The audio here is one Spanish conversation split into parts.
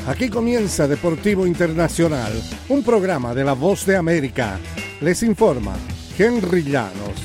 Aquí comienza Deportivo Internacional, un programa de La Voz de América. Les informa Henry Llanos.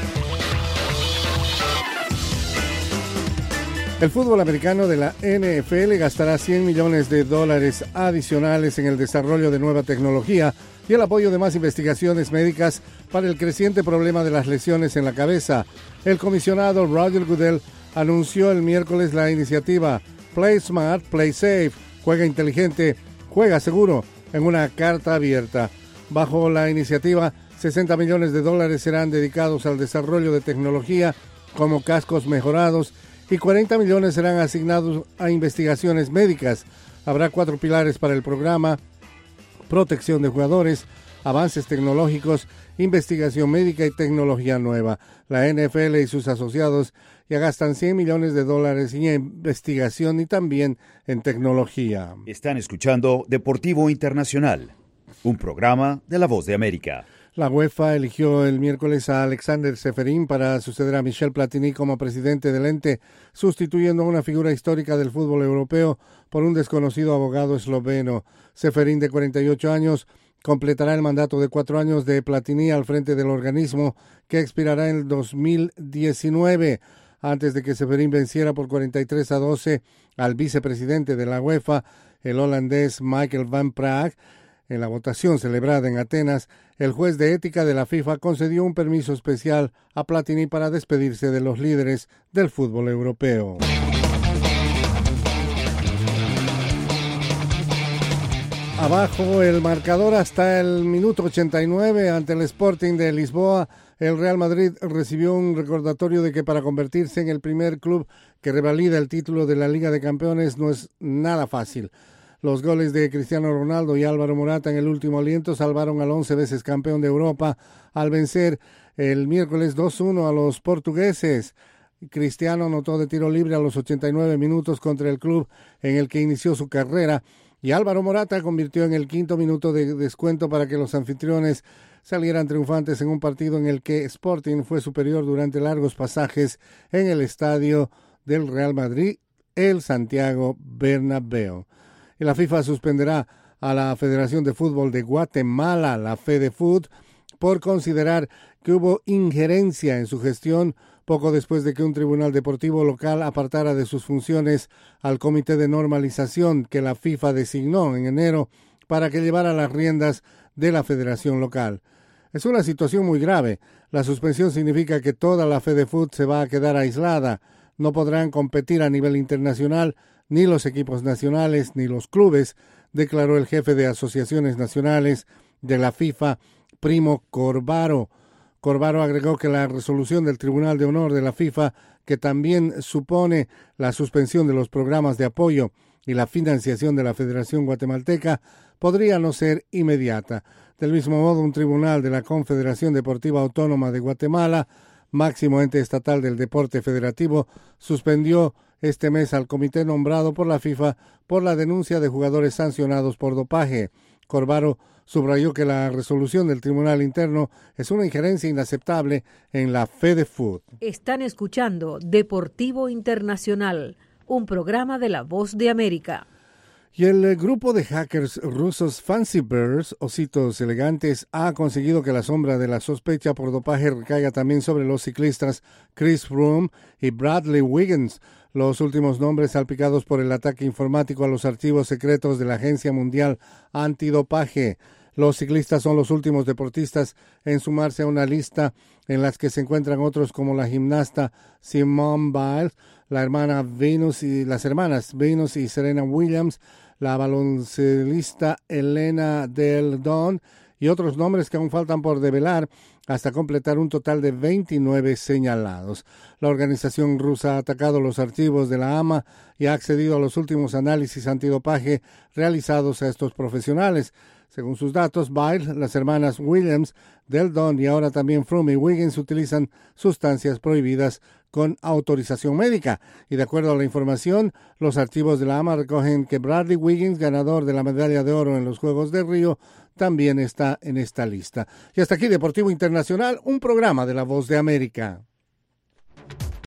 El fútbol americano de la NFL gastará $100 millones adicionales en el desarrollo de nueva tecnología y el apoyo de más investigaciones médicas para el creciente problema de las lesiones en la cabeza. El comisionado Roger Goodell anunció el miércoles la iniciativa Play Smart, Play Safe, Juega inteligente, juega seguro, en una carta abierta. Bajo la iniciativa, $60 millones serán dedicados al desarrollo de tecnología como cascos mejorados y $40 millones serán asignados a investigaciones médicas. Habrá 4 pilares para el programa: protección de jugadores, avances tecnológicos, investigación médica y tecnología nueva. La NFL y sus asociados ya gastan $100 millones en investigación y también en tecnología. Están escuchando Deportivo Internacional, un programa de La Voz de América. La UEFA eligió el miércoles a Alexander Čeferin para suceder a Michel Platini como presidente del ente, sustituyendo a una figura histórica del fútbol europeo por un desconocido abogado esloveno. Čeferin, de 48 años, completará el mandato de 4 años de Platini al frente del organismo, que expirará en el 2019. Antes de que Čeferin venciera por 43-12 al vicepresidente de la UEFA, el holandés Michael van Praag, en la votación celebrada en Atenas, el juez de ética de la FIFA concedió un permiso especial a Platini para despedirse de los líderes del fútbol europeo. Abajo el marcador hasta el minuto 89 ante el Sporting de Lisboa. El Real Madrid recibió un recordatorio de que para convertirse en el primer club que revalida el título de la Liga de Campeones no es nada fácil. Los goles de Cristiano Ronaldo y Álvaro Morata en el último aliento salvaron al 11 veces campeón de Europa al vencer el miércoles 2-1 a los portugueses. Cristiano anotó de tiro libre a los 89 minutos contra el club en el que inició su carrera, y Álvaro Morata convirtió en el 5º minuto de descuento para que los anfitriones salieran triunfantes en un partido en el que Sporting fue superior durante largos pasajes en el estadio del Real Madrid, el Santiago Bernabéu. Y la FIFA suspenderá a la Federación de Fútbol de Guatemala, la FEDEFUT, por considerar que hubo injerencia en su gestión poco después de que un tribunal deportivo local apartara de sus funciones al Comité de Normalización que la FIFA designó en enero para que llevara las riendas de la federación local. Es una situación muy grave. La suspensión significa que toda la FEDEFUT se va a quedar aislada. No podrán competir a nivel internacional ni los equipos nacionales ni los clubes, declaró el jefe de asociaciones nacionales de la FIFA, Primo Corvaro. Corvaro agregó que la resolución del Tribunal de Honor de la FIFA, que también supone la suspensión de los programas de apoyo y la financiación de la Federación Guatemalteca, podría no ser inmediata. Del mismo modo, un tribunal de la Confederación Deportiva Autónoma de Guatemala, máximo ente estatal del deporte federativo, suspendió este mes al comité nombrado por la FIFA por la denuncia de jugadores sancionados por dopaje. Corvaro subrayó que la resolución del Tribunal Interno es una injerencia inaceptable en la FEDEFUT. Están escuchando Deportivo Internacional, un programa de La Voz de América. Y el grupo de hackers rusos Fancy Bears, ositos elegantes, ha conseguido que la sombra de la sospecha por dopaje recaiga también sobre los ciclistas Chris Froome y Bradley Wiggins, los últimos nombres salpicados por el ataque informático a los archivos secretos de la Agencia Mundial Antidopaje. Los ciclistas son los últimos deportistas en sumarse a una lista en las que se encuentran otros como la gimnasta Simone Biles, las hermanas Venus y Serena Williams, la baloncelista Elena Del Don y otros nombres que aún faltan por develar hasta completar un total de 29 señalados. La organización rusa ha atacado los archivos de la AMA y ha accedido a los últimos análisis antidopaje realizados a estos profesionales. Según sus datos, Biles, las hermanas Williams, Del Don y ahora también Froome y Wiggins utilizan sustancias prohibidas con autorización médica. Y de acuerdo a la información, los archivos de la AMA recogen que Bradley Wiggins, ganador de la medalla de oro en los Juegos de Río, también está en esta lista. Y hasta aquí Deportivo Internacional, un programa de La Voz de América.